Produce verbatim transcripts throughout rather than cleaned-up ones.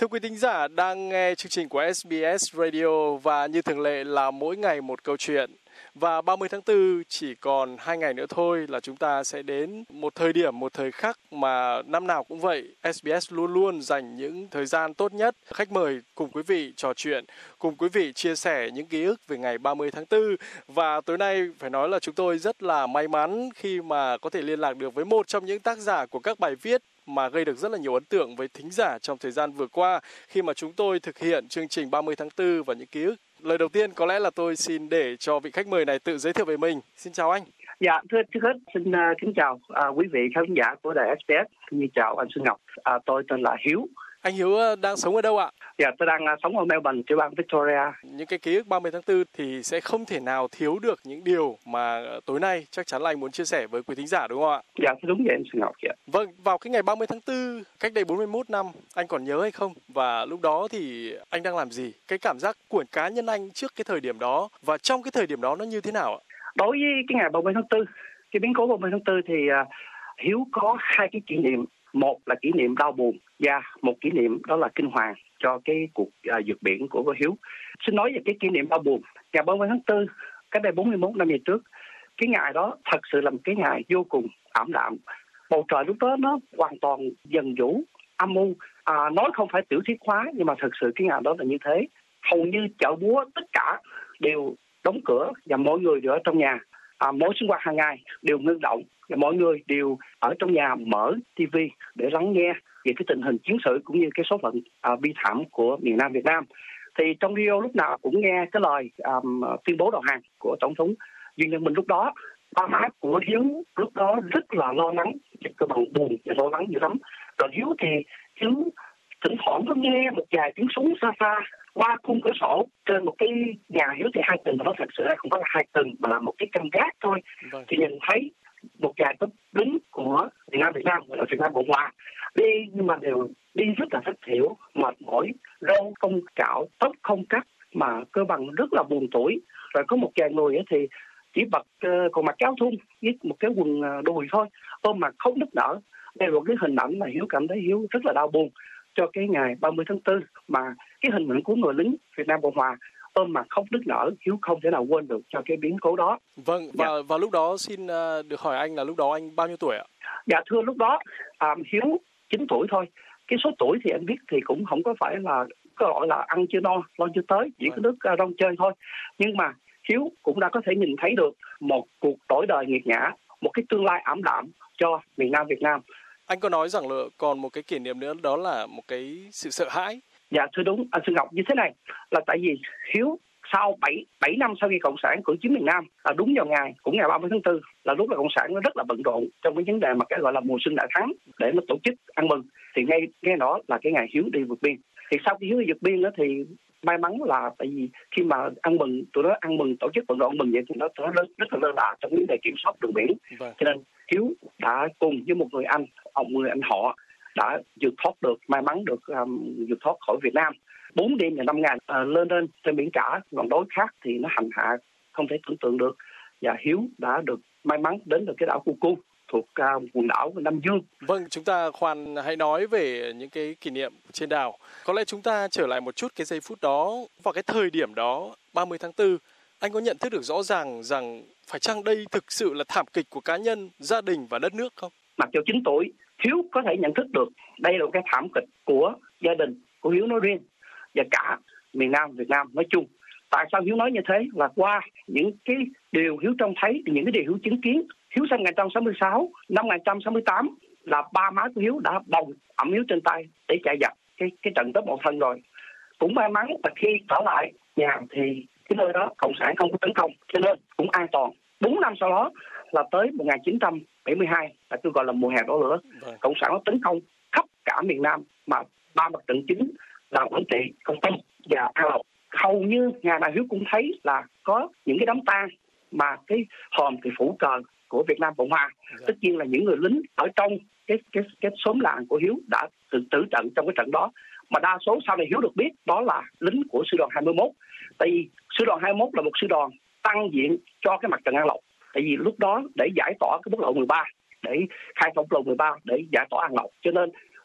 Thưa quý thính giả đang nghe chương trình của ét bê ét Radio và như thường lệ là mỗi ngày một câu chuyện. Và ba mươi tháng tư chỉ còn hai ngày nữa thôi là chúng ta sẽ đến một thời điểm, một thời khắc mà năm nào cũng vậy. ét bê ét luôn luôn dành những thời gian tốt nhất. Khách mời cùng quý vị trò chuyện, cùng quý vị chia sẻ những ký ức về ngày ba mươi tháng tư. Và tối nay phải nói là chúng tôi rất là may mắn khi mà có thể liên lạc được với một trong những tác giả của các bài viết mà gây được rất là nhiều ấn tượng với thính giả trong thời gian vừa qua khi mà chúng tôi thực hiện chương trình ba mươi tháng tư và những ký ức. Lời đầu tiên có lẽ là tôi xin để cho vị khách mời này tự giới thiệu về mình. Xin chào anh. Dạ, thưa trước hết xin uh, kính chào uh, quý vị khán giả của đài ét bê ét, như chào anh Xuân Ngọc. Uh, tôi tên là Hiếu. Anh Hiếu đang sống ở đâu ạ? Dạ, tôi đang uh, sống ở Melbourne, tiểu bang Victoria. Những cái ký ức ba mươi tháng tư thì sẽ không thể nào thiếu được những điều mà tối nay chắc chắn là anh muốn chia sẻ với quý thính giả đúng không ạ? Dạ, đúng vậy anh Xuân Ngọc. Dạ. Vâng, vào cái ngày ba mươi tháng tư cách đây bốn mươi mốt năm, anh còn nhớ hay không? Và lúc đó thì anh đang làm gì? Cái cảm giác của cá nhân anh trước cái thời điểm đó và trong cái thời điểm đó nó như thế nào ạ? Đối với cái ngày ba mươi tháng tư, cái biến cố ba mươi tháng tư thì uh, Hiếu có hai cái kỷ niệm. Một là kỷ niệm đau buồn và một kỷ niệm đó là kinh hoàng cho cái cuộc uh, vượt biển của Hiếu. Xin nói về cái kỷ niệm đau buồn. Ngày ba mươi tháng tư, cách đây bốn mươi mốt năm về trước, cái ngày đó thật sự là một cái ngày vô cùng ảm đạm. Bầu trời lúc đó nó hoàn toàn dần vũ, âm u. À, nói không phải tiểu thuyết hóa nhưng mà thật sự cái ngày đó là như thế. Hầu như chợ búa tất cả đều đóng cửa và mọi người đều ở trong nhà. À, mỗi sinh hoạt hàng ngày đều ngưng động và mọi người đều ở trong nhà mở ti vi để lắng nghe về cái tình hình chiến sự cũng như cái số phận à, bi thảm của miền Nam Việt Nam. Thì trong radio lúc nào cũng nghe cái lời um, tuyên bố đầu hàng của Tổng thống Duy Nhân Minh lúc đó. Ba má của Hiếu lúc đó rất là lo lắng, cơ bằng buồn và lo lắng dữ lắm. Còn Hiếu thì Hiếu thỉnh thoảng có nghe một vài tiếng súng xa xa qua khung cửa sổ trên một cái nhà Hiếu thì hai tầng, mà nó thật sự không phải là hai tầng mà là một cái căn gác thôi. Vâng. Thì nhìn thấy một vài tấm lính của miền Nam Việt Nam, ở Việt Nam Cộng Hòa đi, nhưng mà đều đi rất là thất thiểu, mệt mỏi, râu không cạo, tóc không cắt, mà cơ bằng rất là buồn tuổi. Rồi có một vài người thì chỉ bật uh, còn mặc áo thun với một cái quần uh, đùi thôi, ôm mà khóc nức nở. Đây là một cái hình ảnh mà Hiếu cảm thấy Hiếu rất là đau buồn cho cái ngày ba mươi tháng tư, mà cái hình ảnh của người lính Việt Nam Cộng Hòa ôm mà khóc nức nở, Hiếu không thể nào quên được cho cái biến cố đó. Vâng, và dạ. Và lúc đó xin uh, được hỏi anh là lúc đó anh bao nhiêu tuổi ạ? Dạ thưa, lúc đó um, Hiếu chín tuổi thôi. Cái số tuổi thì anh biết thì cũng không có phải là có gọi là ăn chưa no, lo chưa tới, chỉ vâng. có nước uh, rong chơi thôi. Nhưng mà Hiếu cũng đã có thể nhìn thấy được một cuộc đổi đời nghiệt ngã, một cái tương lai ảm đạm cho miền Nam Việt Nam. Anh có nói rằng là còn một cái kỷ niệm nữa, đó là một cái sự sợ hãi. Dạ thưa đúng, anh Xuân Ngọc, như thế này là tại vì Hiếu sau bảy năm sau khi Cộng sản cưỡng chiếm miền Nam, là đúng vào ngày cũng ngày ba mươi tháng tư là lúc là Cộng sản nó rất là bận rộn trong cái vấn đề mà cái gọi là mùa xuân đại thắng để nó tổ chức ăn mừng. Thì ngay ngay đó là cái ngày Hiếu đi vượt biên. Thì sau khi Hiếu đi vượt biên đó thì may mắn là tại vì khi mà ăn mừng, tụi nó ăn mừng tổ chức bận rộn mừng vậy thì nó nó rất, rất là lơ là trong vấn đề kiểm soát đường biển. Vâng. Cho nên Hiếu đã cùng với một người anh, ông người anh họ đã vượt thoát được, may mắn được um, vượt thoát khỏi Việt Nam. Bốn đêm và năm ngày uh, lên lên trên biển cả, còn đối khác thì nó hành hạ không thể tưởng tượng được. Và Hiếu đã được may mắn đến được cái đảo Cu Cu thuộc uh, quần đảo Nam Dương. Vâng, chúng ta khoan hãy nói về những cái kỷ niệm trên đảo. Có lẽ chúng ta trở lại một chút cái giây phút đó, vào cái thời điểm đó, ba mươi tháng tư. Anh có nhận thức được rõ ràng rằng phải chăng đây thực sự là thảm kịch của cá nhân, gia đình và đất nước không? Mặc dù chín tuổi, Hiếu có thể nhận thức được đây là cái thảm kịch của gia đình, của Hiếu nói riêng và cả miền Nam Việt Nam nói chung. Tại sao Hiếu nói như thế? Là qua những cái điều Hiếu trông thấy, những cái điều Hiếu chứng kiến. Hiếu sinh một nghìn chín trăm sáu mươi sáu, năm một nghìn chín trăm sáu mươi tám là ba má của Hiếu đã bồng ẵm Hiếu trên tay để chạy giặc cái cái trận top một thân rồi. Cũng may mắn là khi trở lại nhà thì cái nơi đó Cộng sản không có tấn công, cho nên cũng an toàn. Bốn năm sau đó là tới một nghìn chín trăm bảy mươi hai, là tôi gọi là mùa hè đổ lửa. Vâng. Cộng sản nó tấn công khắp cả miền Nam, mà ba mặt trận chính là Quảng Trị, Kon Tum và An Lộc. Hầu như nhà nào Hiếu cũng thấy là có những cái đám tang mà cái hòm thì phủ cờ của Việt Nam Cộng Hòa. Dạ. Tất nhiên là những người lính ở trong cái cái cái xóm làng của Hiếu đã tự tử trận trong cái trận đó, mà đa số sau này Hiếu được biết đó là lính của sư đoàn hai mươi mốt. Tại vì sư đoàn hai mươi mốt là một sư đoàn tăng diện cho cái mặt trận An Lộc. Tại vì lúc đó để giải tỏa cái quốc lộ mười ba, để khai thông quốc lộ mười ba để giải tỏa An Lộc, cho nên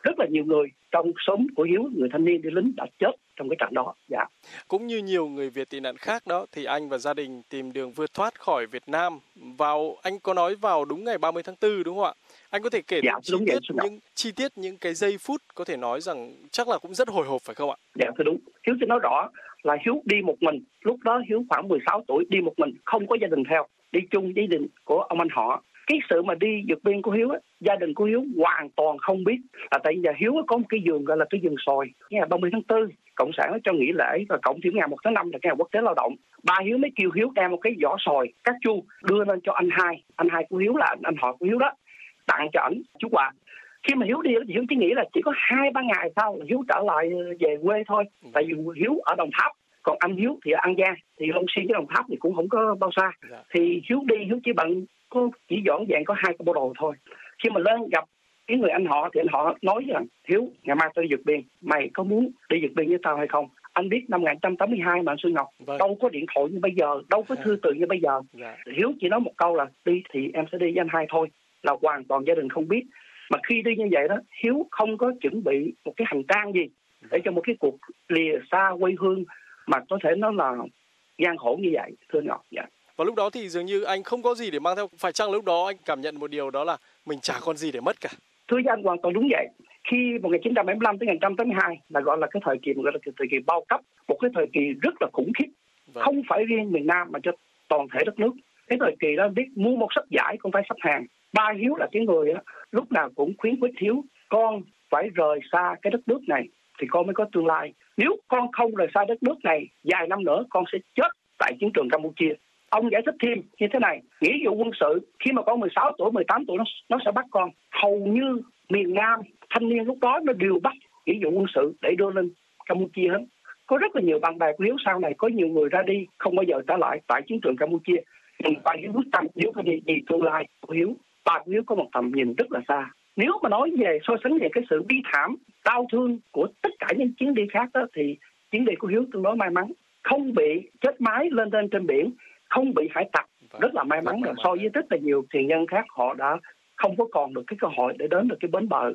rất là nhiều người trong xóm của Hiếu, người thanh niên đi lính đã chết trong cái trận đó. Dạ. Cũng như nhiều người Việt tị nạn khác đó, thì anh và gia đình tìm đường vượt thoát khỏi Việt Nam vào, anh có nói vào đúng ngày ba mươi tháng tư đúng không ạ? Anh có thể kể dạ, chi tiết những chi tiết những cái giây phút có thể nói rằng chắc là cũng rất hồi hộp phải không ạ? Dạ thưa đúng. Hiếu xin nói rõ là Hiếu đi một mình, lúc đó Hiếu khoảng mười sáu tuổi, đi một mình, không có gia đình theo, đi chung gia đình của ông anh họ. Cái sự mà đi vượt biên của Hiếu á, gia đình của Hiếu hoàn toàn không biết, là tại vì Hiếu có một cái giường gọi là cái giường sồi. Ngày ba mươi tháng tư cộng sản nó cho nghỉ lễ, và cộng thêm ngày một tháng năm là ngày quốc tế lao động. Ba Hiếu mới kêu Hiếu đem một cái vỏ sồi cát chu đưa lên cho anh hai, anh hai của Hiếu là anh họ của Hiếu đó, tặng cho ảnh chú quà. Khi mà Hiếu đi thì Hiếu chỉ nghĩ là chỉ có hai ba ngày sau là Hiếu trở lại về quê thôi, tại vì Hiếu ở Đồng Tháp, còn anh Hiếu thì ở An Giang, thì Long Xuyên với Đồng Tháp thì cũng không có bao xa. Thì Hiếu đi, Hiếu chỉ bận có chỉ dọn dàng có hai cái bộ đồ thôi. Khi mà lên gặp cái người anh họ thì anh họ nói rằng Hiếu, ngày mai tôi đi vượt biên, mày có muốn đi vượt biên với tao hay không? Anh biết năm một nghìn chín trăm tám mươi hai mà anh Xuân Ngọc, vâng. đâu có điện thoại như bây giờ, đâu có thư từ như bây giờ. Dạ. Hiếu chỉ nói một câu là đi thì em sẽ đi với anh hai thôi, là hoàn toàn gia đình không biết. Mà khi đi như vậy đó, Hiếu không có chuẩn bị một cái hành trang gì để cho một cái cuộc lìa xa quê hương mà có thể nói là gian khổ như vậy, thưa Ngọc. Dạ. Và lúc đó thì dường như anh không có gì để mang theo, phải chăng lúc đó anh cảm nhận một điều đó là mình chả còn gì để mất cả? Thưa với anh hoàn toàn đúng vậy. Khi một nghìn chín trăm bảy mươi lăm tới một nghìn chín trăm tám mươi hai là gọi là cái thời kỳ gọi là cái thời kỳ bao cấp, một cái thời kỳ rất là khủng khiếp, vâng. không phải riêng miền Nam mà cho toàn thể đất nước. Cái thời kỳ đó biết mua một sách giải cũng phải xếp hàng. Ba Hiếu là cái người đó, lúc nào cũng khuyến khích Hiếu, con phải rời xa cái đất nước này thì con mới có tương lai. Nếu con không rời xa đất nước này, vài năm nữa con sẽ chết tại chiến trường Campuchia. Ông giải thích thêm như thế này, nghĩa vụ quân sự khi mà con mười sáu tuổi, mười tám tuổi nó, nó sẽ bắt con. Hầu như miền Nam thanh niên lúc đó nó đều bắt nghĩa vụ quân sự để đưa lên Campuchia hết. Có rất là nhiều bạn bè của Hiếu sau này, có nhiều người ra đi không bao giờ trở lại tại chiến trường Campuchia. Nhưng bà Hiếu quyết tâm Hiếu phải đi vì tương lai của Hiếu. Bà của Hiếu có một tầm nhìn rất là xa. Nếu mà nói về so sánh về cái sự bi thảm, đau thương của tất cả những chuyến đi khác đó, thì chuyến đi của Hiếu tương đối may mắn, không bị chết máy lên lên trên biển, không bị hải tặc, rất là may mắn. Là so với rất là nhiều thuyền nhân khác, họ đã không có còn được cái cơ hội để đến được cái bến bờ,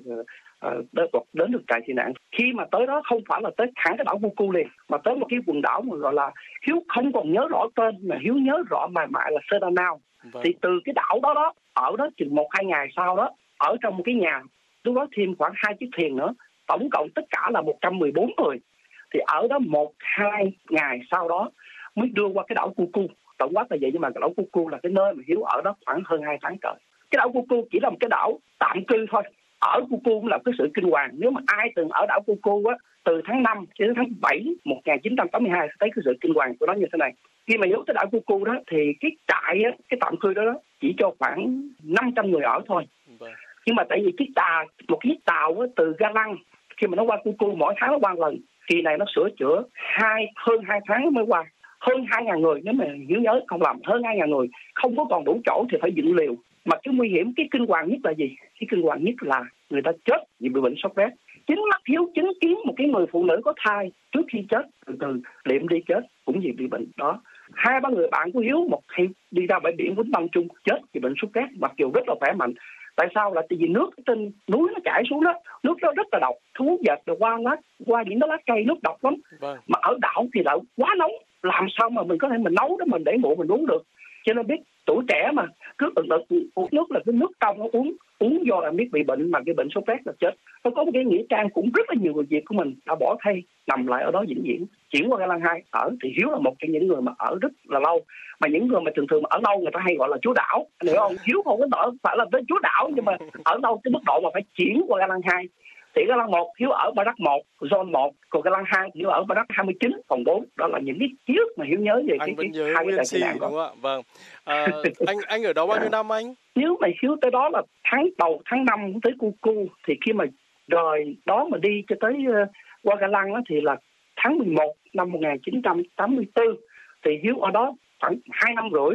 uh, đến được trại tị nạn. Khi mà tới đó không phải là tới thẳng cái đảo Buku liền, mà tới một cái quần đảo mà gọi là Hiếu không còn nhớ rõ tên, mà Hiếu nhớ rõ mãi mãi là Sedanao. Vâng. Thì từ cái đảo đó đó, ở đó chừng một hai ngày sau đó, ở trong một cái nhà, lúc đó thêm khoảng hai chiếc thuyền nữa, tổng cộng tất cả là một trăm mười bốn người. Thì ở đó một hai ngày sau đó mới đưa qua cái đảo Buku. Tổng quát là vậy, nhưng mà cái đảo Buku là cái nơi mà Hiếu ở đó khoảng hơn hai tháng trời. Cái đảo Buku chỉ là một cái đảo tạm cư thôi. Ở Buku cũng là cái sự kinh hoàng. Nếu mà ai từng ở đảo Buku á, từ tháng năm đến tháng bảy một nghìn chín trăm tám mươi hai sẽ thấy cái sự kinh hoàng của nó như thế này. Khi mà Hiếu tới đảo Buku đó thì cái trại á, cái tạm cư đó, đó chỉ cho khoảng năm trăm người ở thôi. Vâng. Nhưng mà tại vì chiếc tàu, một chiếc tàu á, từ Ga Lăng khi mà nó qua Buku mỗi tháng nó qua lần, kỳ này nó sửa chữa hai hơn hai tháng mới qua. Hơn hai ngàn người, nếu mà Hiếu nhớ không lầm, hơn hai ngàn người không có còn đủ chỗ thì phải dựng liều. Mà cái nguy hiểm, cái kinh hoàng nhất là gì? Cái kinh hoàng nhất là người ta chết vì bị bệnh sốt rét. Chính mắt Hiếu chứng kiến một cái người phụ nữ có thai trước khi chết, từ từ liệm đi chết cũng vì bị bệnh đó. Hai ba người bạn của Hiếu một khi đi ra bãi biển Vĩnh Long Trung chết vì bệnh sốt rét, mặc dù rất là khỏe mạnh. Tại sao? Là tại vì nước trên núi nó chảy xuống đó, nước đó rất là độc, thú vật rồi qua lá, qua những đó lá cây nước độc lắm. Vâng. Mà ở đảo thì lại quá nóng, làm sao mà mình có thể mình nấu đó mình để nguội mình uống được. Cho nên biết tuổi trẻ mà cứ tự lực uống nước là cái nước trong nó uống uống do là biết bị bệnh mà cái bệnh sốt rét là chết. Nó có một cái nghĩa trang cũng rất là nhiều người Việt của mình đã bỏ thay nằm lại ở đó vĩnh viễn. Chuyển qua Ga Lăng hai ở thì Hiếu là một trong những người mà ở rất là lâu. Mà những người mà thường thường mà ở lâu người ta hay gọi là chúa đảo, anh hiểu không? Hiếu không có nổi phải là tới chúa đảo, nhưng mà ở đâu cái mức độ mà phải chuyển qua Ga Lăng hai. Thì Ga Lăng một Hiếu ở Ba Đắc một, Zone một, còn Ga Lăng hai Hiếu ở Ba Đắc hai mươi chín, phòng bốn. Đó là những cái ký ức mà Hiếu nhớ về anh cái, cái hai cái si, đúng không ạ? Vâng. À, anh anh ở đó bao nhiêu năm anh? Nếu mà Hiếu tới đó là tháng đầu tháng năm tới Buku, thì khi mà rời đó mà đi cho tới uh, qua Ga Lăng đó, thì là tháng mười một năm một nghìn chín trăm tám mươi tư. Thì Hiếu ở đó khoảng hai năm rưỡi đó.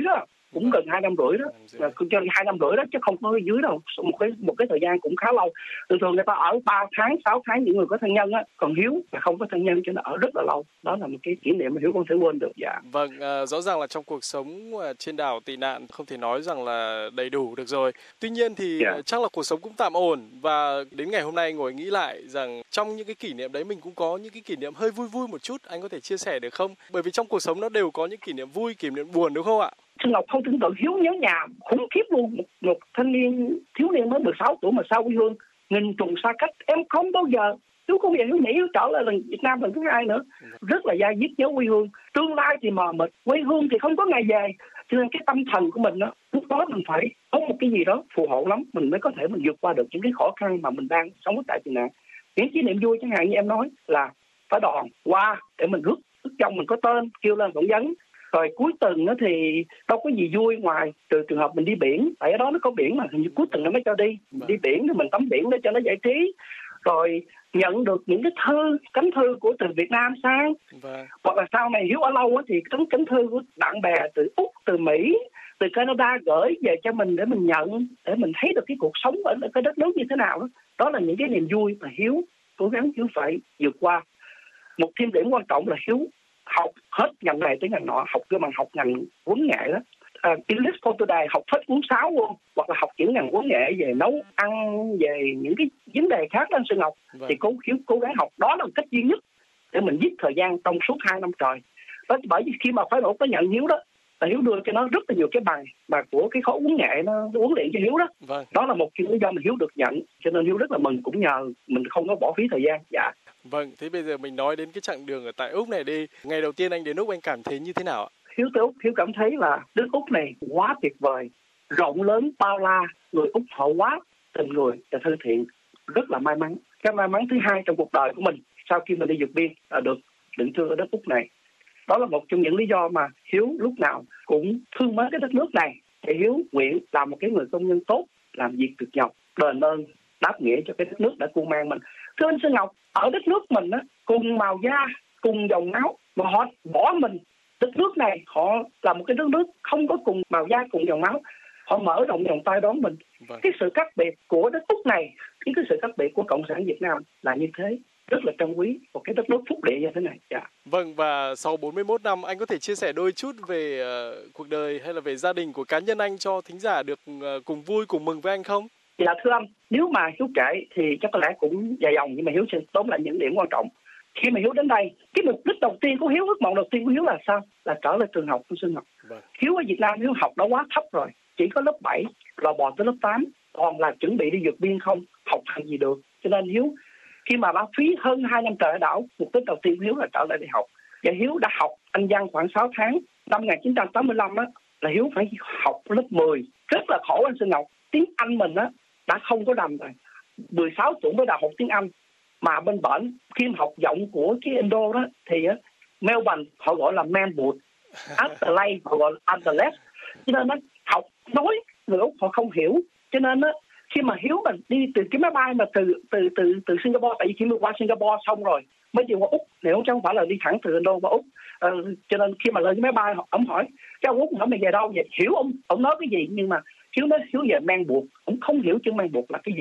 cũng vâng. gần hai năm rưỡi đó, là cho hai năm rưỡi đó chứ không có dưới đâu, một cái một cái thời gian cũng khá lâu. Thường thường người ta ở ba tháng, sáu tháng những người có thân nhân á, còn Hiếu là không có thân nhân cho nên ở rất là lâu. Đó là một cái kỷ niệm mà Hiếu không thể quên được. Dạ. Vâng, à, rõ ràng là trong cuộc sống trên đảo tị nạn không thể nói rằng là đầy đủ được rồi. Tuy nhiên thì dạ. chắc là cuộc sống cũng tạm ổn, và đến ngày hôm nay ngồi nghĩ lại rằng trong những cái kỷ niệm đấy mình cũng có những cái kỷ niệm hơi vui vui một chút, anh có thể chia sẻ được không? Bởi vì trong cuộc sống nó đều có những kỷ niệm vui, kỷ niệm buồn đúng không ạ? Xuân Ngọc không tưởng tượng Hiếu nhớ nhà khủng khiếp luôn. Một, một thanh niên thiếu niên mới mười sáu tuổi mà xa quê hương, nghìn trùng xa cách, em không bao giờ Hiếu không bao giờ Hiếu nghĩ Hiếu trở lại lần Việt Nam lần thứ hai nữa. Rất là da diết nhớ quê hương, tương lai thì mờ mịt, quê hương thì không có ngày về, cho nên cái tâm thần của mình đó, lúc đó mình phải có một cái gì đó phù hộ lắm mình mới có thể mình vượt qua được những cái khó khăn mà mình đang sống tại tị nạn. Những kỷ niệm vui chẳng hạn như em nói là phải đòn qua để mình rước rước trong mình có tên kêu lên phỏng vấn. Rồi cuối tuần đó thì đâu có gì vui ngoài từ trường hợp mình đi biển, tại ở đó nó có biển mà hình như cuối tuần nó mới cho đi. Mình đi biển thì mình tắm biển để cho nó giải trí. Rồi nhận được những cái thư, cánh thư của từ Việt Nam sang. Vâng. Hoặc là sau này Hiếu ở lâu thì cánh cánh thư của bạn bè từ Úc, từ Mỹ, từ Canada gửi về cho mình để mình nhận, để mình thấy được cái cuộc sống ở cái đất nước như thế nào đó. Đó là những cái niềm vui mà Hiếu cố gắng Hiếu phải vượt qua. Một thêm điểm quan trọng là Hiếu học hết ngành này tới ngành nọ, học cái bằng học ngành huấn nghệ đó. Uh, English for Today học hết cuốn sáu luôn, hoặc là học những ngành huấn nghệ về nấu ăn, về những cái vấn đề khác đó anh Xuân Ngọc. Vâng. Thì cố Hiếu cố gắng học, đó là một cách duy nhất để mình giết thời gian trong suốt hai năm trời. Đó, bởi vì khi mà phái bộ có nhận Hiếu đó, là Hiếu đưa cho nó rất là nhiều cái bằng mà của cái khối huấn nghệ nó huấn luyện cho Hiếu đó. Vâng. Đó là một cái lý do mà Hiếu được nhận, cho nên Hiếu rất là mừng, cũng nhờ mình không có bỏ phí thời gian. Dạ. Vâng, thế bây giờ mình nói đến cái chặng đường ở tại Úc này đi. Ngày đầu tiên anh đến Úc anh cảm thấy như thế nào ạ? Hiếu tới Úc, Hiếu cảm thấy là nước Úc này quá tuyệt vời, rộng lớn, bao la, người Úc họ quá tình người và thân thiện, rất là may mắn. Cái may mắn thứ hai trong cuộc đời của mình sau khi mình đi vượt biên là được định cư ở đất Úc này. Đó là một trong những lý do mà Hiếu lúc nào cũng thương mến cái đất nước này. Thì Hiếu nguyện làm một cái người công nhân tốt, làm việc cực nhọc, đền ơn đáp nghĩa cho cái đất nước đã cuồng mang mình. Thưa anh Xuân Ngọc, ở đất nước mình á, cùng màu da, cùng dòng máu mà họ bỏ mình. Đất nước này họ là một cái đất nước không có cùng màu da, cùng dòng máu, họ mở rộng vòng tay đón mình. Vâng. Cái sự khác biệt của đất Úc này, cái sự khác biệt của Cộng sản Việt Nam là như thế, rất là trân quý một cái đất nước phúc địa như thế này. Dạ. Vâng, và sau bốn mươi mốt năm anh có thể chia sẻ đôi chút về uh, cuộc đời hay là về gia đình của cá nhân anh cho thính giả được uh, cùng vui cùng mừng với anh không? Dạ thưa anh, nếu mà Hiếu kể thì chắc có lẽ cũng dài dòng, nhưng mà Hiếu sẽ tóm lại những điểm quan trọng. Khi mà Hiếu đến đây, cái mục đích đầu tiên của Hiếu, ước mộng đầu tiên của Hiếu là sao? Là trở lại trường học của Xuân Ngọc. Vâng. Hiếu ở Việt Nam Hiếu học đã quá thấp rồi, chỉ có lớp bảy, lò bò tới lớp tám, còn là chuẩn bị đi vượt biên không, học hành gì được. Cho nên Hiếu khi mà báo phí hơn hai năm trời ở đảo, mục đích đầu tiên của Hiếu là trở lại đi học. Và Hiếu đã học Anh văn khoảng sáu tháng. Năm một nghìn chín trăm tám mươi lăm á, là Hiếu phải học lớp mười. Rất là khổ anh Xuân Ngọc. Tiếng Anh mình á đã không có đầm rồi. mười sáu tuổi mới đã học tiếng Anh. Mà bên bển khi học giọng của cái Indo đó thì á, Melbourne họ gọi là Melbourne, Adelaide họ gọi là Adelaide. Cho nên nó học nói người Úc họ không hiểu. Cho nên á, khi mà Hiếu mình đi từ cái máy bay mà từ từ từ từ Singapore, tại vì khi mà qua Singapore xong rồi mới đi qua Úc, nếu không phải là đi thẳng từ Indo qua Úc. Ờ, cho nên khi mà lên cái máy bay ông hỏi cái ông Úc hỏi mày về đâu vậy, hiểu ông ông nói cái gì, nhưng mà Hiếu nói Hiếu về mang buộc, ông không hiểu chữ mang buộc là cái gì.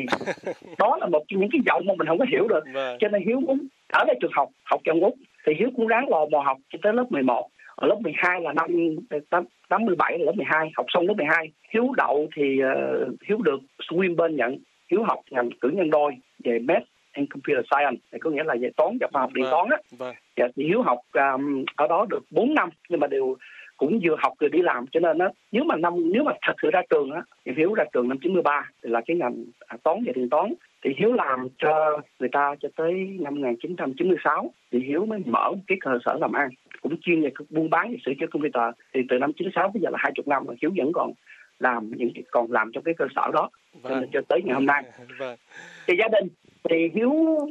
Đó là một trong những cái giọng mà mình không có hiểu được. Vâng. Cho nên Hiếu muốn ở lại trường học học trong Úc thì Hiếu cũng ráng lò mò học cho tới lớp mười một. Ở lớp mười hai là năm tám mươi bảy là lớp mười hai, học xong lớp mười hai Hiếu đậu thì uh, Hiếu được Swinburne nhận. Hiếu học ngành cử nhân đôi về Math and Computer Science, thì có nghĩa là về toán và khoa học điện toán á. Vâng. Dạ, thì Hiếu học um, ở đó được bốn năm, nhưng mà đều cũng vừa học vừa đi làm, cho nên á nếu mà năm nếu mà thật sự ra trường á thì Hiếu ra trường năm chín mươi ba thì là cái ngành à, toán và điện toán, thì Hiếu làm cho người ta cho tới năm một nghìn chín trăm chín mươi sáu thì Hiếu mới mở một cái cơ sở làm ăn cũng chuyên về buôn bán và sửa chữa computer. Thì từ năm chín mươi sáu bây giờ là hai mươi năm rồi, Hiếu vẫn còn làm những còn làm trong cái cơ sở đó. Vâng. Cho nên cho tới ngày hôm nay. Vâng. Thì gia đình thì Hiếu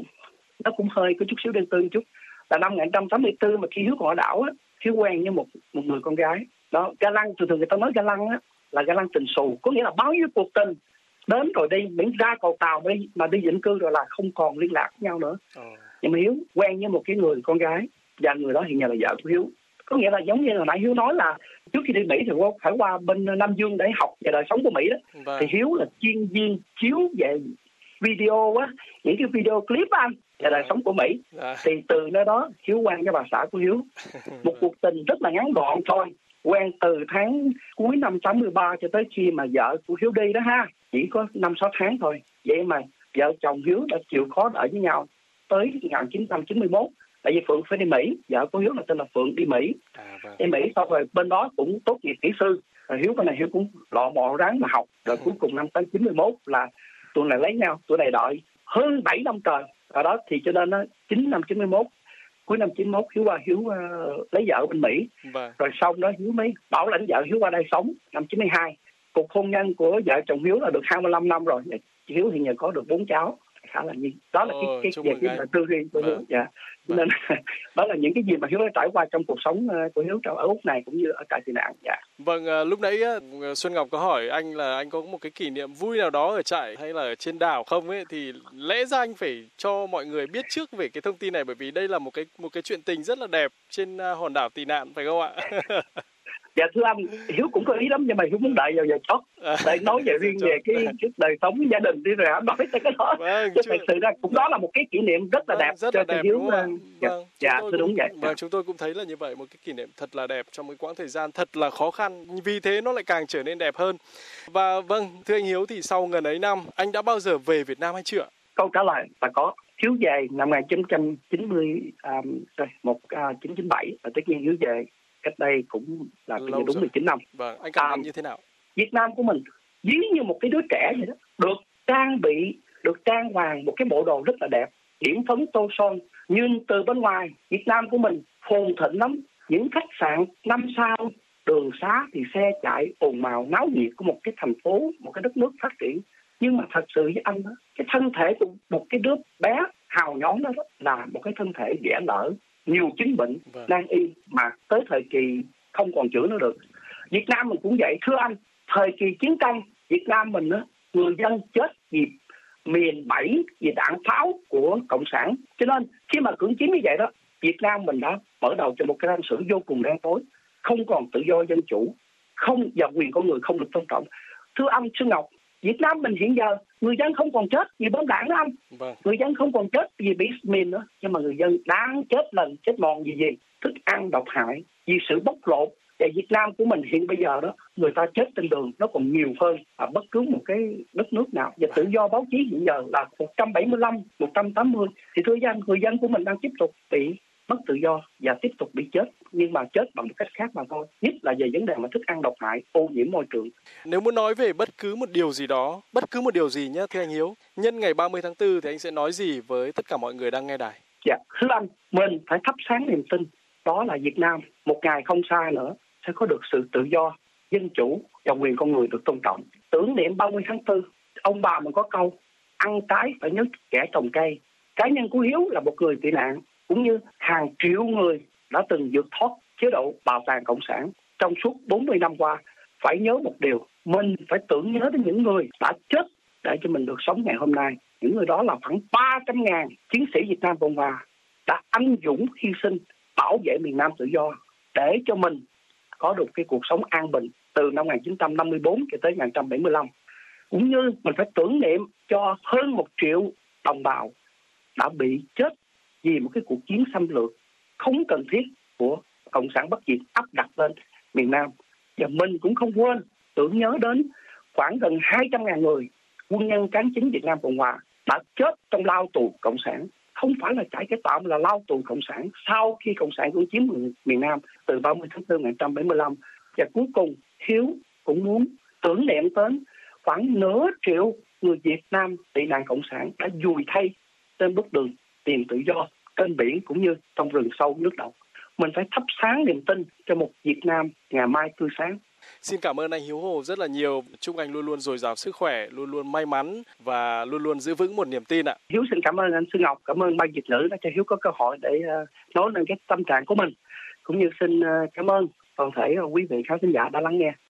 nó cũng hơi có chút xíu đơn tư một chút, là năm một nghìn chín trăm tám mươi tư mà khi Hiếu còn ở đảo á, Hiếu quen với một một người con gái đó. Ga lăng, thường thường người ta nói ga lăng á là ga lăng tình xù, có nghĩa là bao nhiêu cuộc tình đến rồi đi, miễn ra cầu tàu mà đi, mà đi định cư rồi là không còn liên lạc với nhau nữa. Ừ. Nhưng mà Hiếu quen với một cái người con gái, và người đó hiện giờ là vợ của Hiếu, Có nghĩa là giống như hồi nãy Hiếu nói là trước khi đi Mỹ thì phải qua bên Nam Dương để học về đời sống của Mỹ đó. Vâng. Thì Hiếu là chuyên viên chiếu về video á, những cái video clip á anh về đời sống của Mỹ. À. Thì từ nơi đó Hiếu quen với bà xã của Hiếu. Một cuộc tình rất là ngắn gọn thôi. Quen từ tháng cuối năm tám mươi ba cho tới khi mà vợ của Hiếu đi đó ha. Chỉ có năm sáu tháng thôi. Vậy mà vợ chồng Hiếu đã chịu khó đợi với nhau tới một nghìn chín trăm chín mươi mốt. Tại vì Phượng phải đi Mỹ, vợ của Hiếu là tên là Phượng đi Mỹ. À, vâng. Đi Mỹ sau rồi bên đó cũng tốt nghiệp kỹ sư. Rồi Hiếu bên này Hiếu cũng lọ mọ ráng mà học. Rồi cuối cùng năm chín mươi mốt là tụi này lấy nhau, tụi này đợi hơn bảy năm trời. Ở đó thì cho nên nó chín năm chín mươi mốt, cuối năm chín mươi mốt Hiếu qua Hiếu uh, lấy vợ bên Mỹ. Vâng. Rồi xong đó Hiếu mới bảo lãnh vợ Hiếu qua đây sống năm chín mươi hai. Cuộc hôn nhân của vợ chồng Hiếu là được hai mươi lăm năm rồi. Hiếu thì nhờ có được bốn cháu. Khá là như đó là Ồ, cái cái về cái là tư duy của Hiếu. Dạ. Vâng. Nên đó là những cái gì mà Hiếu đã trải qua trong cuộc sống của Hiếu ở Úc này cũng như ở trại tị nạn. Dạ. Vâng, lúc nãy Xuân Ngọc có hỏi anh là anh có một cái kỷ niệm vui nào đó ở trại hay là ở trên đảo không ấy, thì lẽ ra anh phải cho mọi người biết trước về cái thông tin này, bởi vì đây là một cái một cái chuyện tình rất là đẹp trên hòn đảo tị nạn, phải không ạ? Dạ thưa anh, Hiếu cũng có ý lắm nhưng mà Hiếu muốn đợi vào giờ chót để nói về riêng về cái, cái đời sống gia đình đi rồi anh nói tới cái đó. Vâng, chứ thật sự ra cũng đó là một cái kỷ niệm rất là vâng, đẹp rất cho là đẹp, Hiếu. Đúng không? Dạ, vâng, dạ thưa đúng vậy. Vâng, chúng tôi cũng thấy là như vậy, một cái kỷ niệm thật là đẹp trong cái quãng thời gian thật là khó khăn, vì thế nó lại càng trở nên đẹp hơn. Và vâng, thưa anh Hiếu, thì sau gần ấy năm, anh đã bao giờ về Việt Nam hay chưa? Câu trả lời là có. Hiếu về năm một nghìn chín trăm chín mươi, um, một nghìn chín trăm chín mươi bảy và tất nhiên Hiếu về cách đây cũng là bây giờ đúng mười chín năm. Vâng, anh cảm nhận à, như thế nào? Việt Nam của mình ví như một cái đứa trẻ vậy đó, được trang bị, được trang hoàng một cái bộ đồ rất là đẹp, điểm phấn tô son, nhưng từ bên ngoài Việt Nam của mình phồn thịnh lắm, những khách sạn năm sao, đường xá thì xe chạy ồn ào náo nhiệt của một cái thành phố, một cái đất nước phát triển. Nhưng mà thật sự với anh đó, cái thân thể của một cái đứa bé hào nhoáng đó, đó là một cái thân thể ghẻ lở, nhiều chứng bệnh vâng. nan y mà tới thời kỳ không còn chữa nó được. Việt Nam mình cũng vậy thưa anh, thời kỳ chiến tranh Việt Nam mình đó, người dân chết vì miền bẫy, vì đạn pháo của cộng sản. Cho nên khi mà cưỡng chiếm như vậy đó, Việt Nam mình đã mở đầu cho một cái lịch sử vô cùng đen tối, không còn tự do dân chủ, không và quyền con người không được tôn trọng. Thưa anh Xuân Ngọc, Việt Nam mình hiện giờ người dân không còn chết vì bom đạn đó anh. Vâng. Người dân không còn chết vì bị mìn nữa, nhưng mà người dân đáng chết lần chết mòn vì gì? Thức ăn độc hại, vì sự bóc lột. Và Việt Nam của mình hiện bây giờ đó, người ta chết trên đường nó còn nhiều hơn ở bất cứ một cái đất nước nào. Và tự do báo chí hiện giờ là một trăm bảy mươi lăm, một trăm tám mươi. Thì thưa anh, người dân của mình đang tiếp tục bị mất tự do và tiếp tục bị chết, nhưng mà chết bằng một cách khác mà thôi. Nhất là về vấn đề mà thức ăn độc hại, ô nhiễm môi trường. Nếu muốn nói về bất cứ một điều gì đó, bất cứ một điều gì nhé, thưa anh Hiếu, nhân ngày ba mươi tháng tư thì anh sẽ nói gì với tất cả mọi người đang nghe đài? Dạ, thưa anh, mình phải thắp sáng niềm tin. Đó là Việt Nam, một ngày không xa nữa, sẽ có được sự tự do, dân chủ và quyền con người được tôn trọng. Tưởng niệm ba mươi tháng tư, ông bà mình có câu, ăn trái phải nhớ kẻ trồng cây. Cá nhân của Hiếu là một người tị nạn, cũng như hàng triệu người đã từng vượt thoát chế độ bạo tàn cộng sản trong suốt bốn mươi năm qua. Phải nhớ một điều, mình phải tưởng nhớ đến những người đã chết để cho mình được sống ngày hôm nay. Những người đó là khoảng ba trăm ngàn chiến sĩ Việt Nam Cộng Hòa đã anh dũng hy sinh bảo vệ miền Nam tự do để cho mình có được cái cuộc sống an bình từ năm một nghìn chín trăm năm mươi tư cho tới một nghìn chín trăm bảy mươi lăm. Cũng như mình phải tưởng niệm cho hơn một triệu đồng bào đã bị chết vì một cái cuộc chiến xâm lược không cần thiết của cộng sản Bắc Việt áp đặt lên miền Nam. Và mình cũng không quên tưởng nhớ đến khoảng gần hai trăm ngàn người quân nhân cán chính Việt Nam Cộng Hòa đã chết trong lao tù cộng sản. Không phải là trải cái tạm là lao tù cộng sản sau khi cộng sản cũng chiếm miền Nam từ ba mươi tháng tư năm một nghìn chín trăm bảy mươi lăm. Và cuối cùng Hiếu cũng muốn tưởng niệm đến khoảng nửa triệu người Việt Nam tị nạn cộng sản đã vùi thay trên bước đường tìm tự do trên biển cũng như trong rừng sâu nước độc. Mình phải thắp sáng niềm tin cho một Việt Nam ngày mai tươi sáng. Xin cảm ơn anh Hiếu Hồ rất là nhiều. Chúc anh luôn luôn dồi dào sức khỏe, luôn luôn may mắn và luôn luôn giữ vững một niềm tin ạ. Hiếu xin cảm ơn anh Xuân Ngọc, cảm ơn ban dịch ngữ đã cho Hiếu có cơ hội để uh, nói lên cái tâm trạng của mình. Cũng như xin uh, cảm ơn toàn thể uh, quý vị khán thính giả đã lắng nghe.